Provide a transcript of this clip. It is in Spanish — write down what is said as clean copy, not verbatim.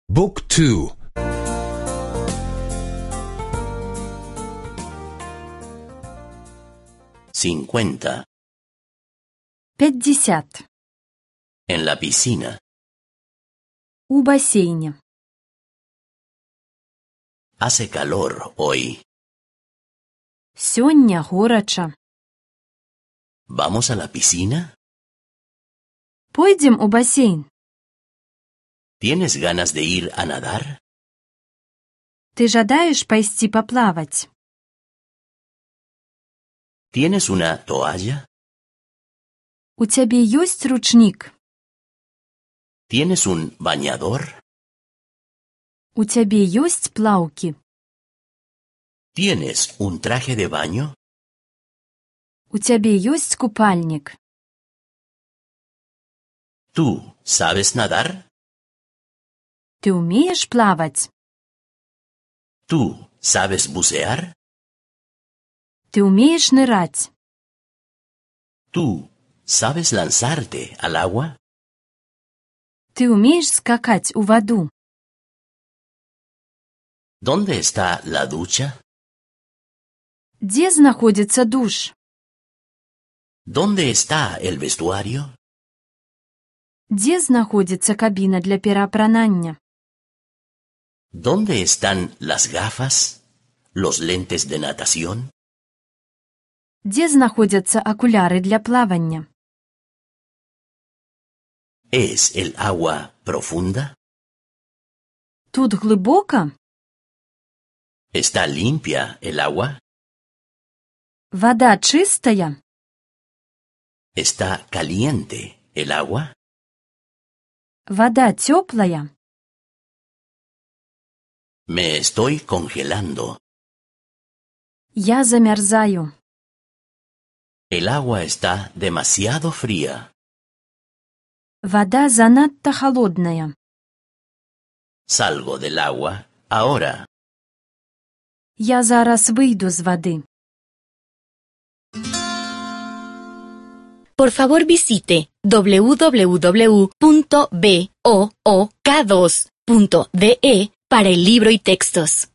บุ๊กทู 50. 50. En la piscina. У бассейне. Hace calor hoy. Сёння горача. ¿Vamos a la piscina? Пойдзем у бассейн. ¿Tienes ganas de ir a nadar? Ты жадаеш пайсці паплаваць? ¿Tienes una toalla? У цябе ёсць ручнік? ¿Tienes un bañador? У цябе ёсць плаўкі? ¿Tienes un traje de baño? У цябе ёсць купальнік? ¿Tú sabes nadar? Ты ўмееш плаваць? ¿Tú sabes bucear? Ты ўмееш ныраць? ¿Tú sabes lanzarte al agua? Ты ўмееш скакаць у ваду? ¿Dónde está la ducha? Дзе знаходзіцца душ? ¿Dónde está el vestuario? Дзе знаходзіцца кабіна для пераапранання? ¿Dónde están las gafas? ¿Los lentes de natación? Дзе знаходзяцца акуляры для плавання? ¿Es el agua profunda? Тут глыбока? ¿Está limpia el agua? Вада чыстая? ¿Está caliente el agua? Вада цёплая? Me estoy congelando. Я замярзаю. El agua está demasiado fría. Вада занадта халодная. Salgo del agua ahora. Я зараз выйду з вады. Por favor visite www.book2.de para el libro y textos.